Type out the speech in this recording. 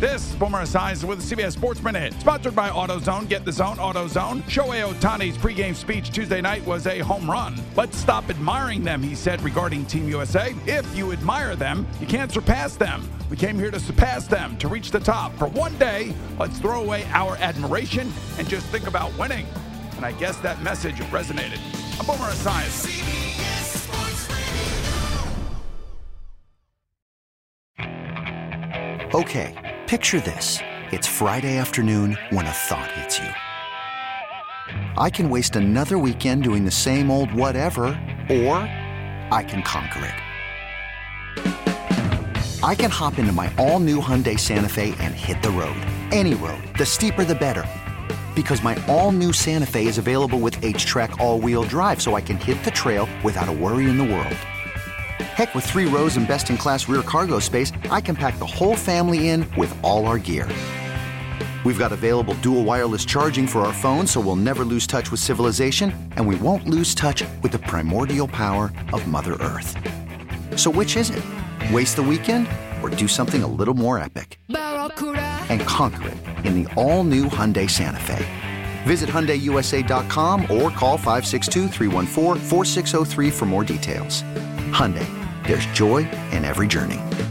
This is Boomer Esiason with the CBS Sports Minute, sponsored by AutoZone. Get the zone, AutoZone. Shohei Ohtani's pregame speech Tuesday night was a home run. Let's stop admiring them, he said regarding Team USA. If you admire them, you can't surpass them. We came here to surpass them, to reach the top. For one day, let's throw away our admiration and just think about winning. And I guess that message resonated. I'm Boomer Esiason. Okay, picture this. It's Friday afternoon when a thought hits you. I can waste another weekend doing the same old whatever, or I can conquer it. I can hop into my all-new Hyundai Santa Fe and hit the road. Any road. The steeper, the better. Because my all-new Santa Fe is available with H-Track all-wheel drive, so I can hit the trail without a worry in the world. Heck, with 3 rows and best-in-class rear cargo space, I can pack the whole family in with all our gear. We've got available dual wireless charging for our phones, so we'll never lose touch with civilization, and we won't lose touch with the primordial power of Mother Earth. So which is it? Waste the weekend or do something a little more epic? And conquer it in the all-new Hyundai Santa Fe. Visit HyundaiUSA.com or call 562-314-4603 for more details. Hyundai, there's joy in every journey.